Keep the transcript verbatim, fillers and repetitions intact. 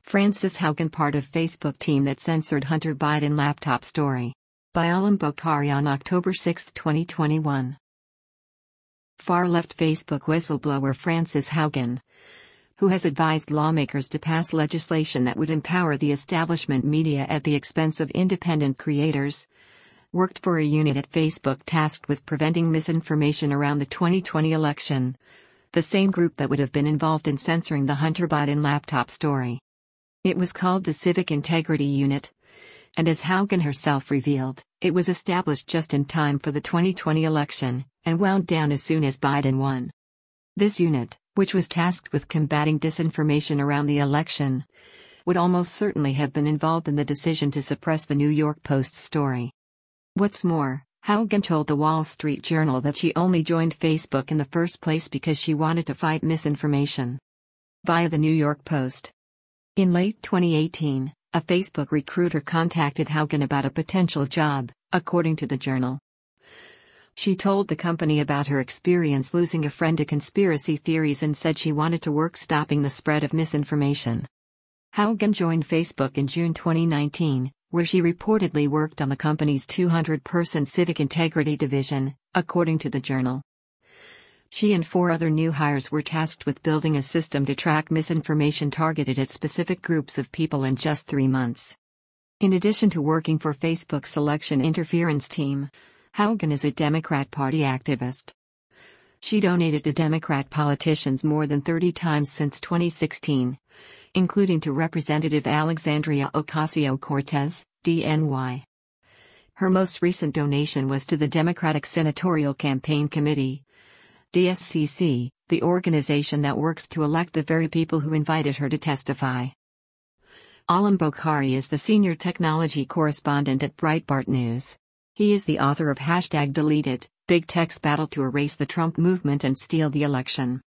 Frances Haugen, part of Facebook team that censored Hunter Biden laptop story. By Alam Bokhari on October sixth, twenty twenty-one. Far-left Facebook whistleblower Frances Haugen, who has advised lawmakers to pass legislation that would empower the establishment media at the expense of independent creators, worked for a unit at Facebook tasked with preventing misinformation around the twenty twenty election, the same group that would have been involved in censoring the Hunter Biden laptop story. It was called the Civic Integrity Unit, and as Haugen herself revealed, it was established just in time for the twenty twenty election, and wound down as soon as Biden won. This unit, which was tasked with combating disinformation around the election, would almost certainly have been involved in the decision to suppress the New York Post story. What's more, Haugen told the Wall Street Journal that she only joined Facebook in the first place because she wanted to fight misinformation. Via the New York Post. In late twenty eighteen, a Facebook recruiter contacted Haugen about a potential job, according to the Journal. She told the company about her experience losing a friend to conspiracy theories and said she wanted to work stopping the spread of misinformation. Haugen joined Facebook in June twenty nineteen, where she reportedly worked on the company's two hundred person Civic Integrity Division, according to the Journal. She and four other new hires were tasked with building a system to track misinformation targeted at specific groups of people in just three months. In addition to working for Facebook's election interference team, Haugen is a Democrat Party activist. She donated to Democrat politicians more than thirty times since twenty sixteen, including to Representative Alexandria Ocasio-Cortez, D N Y. Her most recent donation was to the Democratic Senatorial Campaign Committee, D S C C, the organization that works to elect the very people who invited her to testify. Alam Bokhari is the senior technology correspondent at Breitbart News. He is the author of Hashtag Deleted, Big Tech's Battle to Erase the Trump Movement and Steal the Election.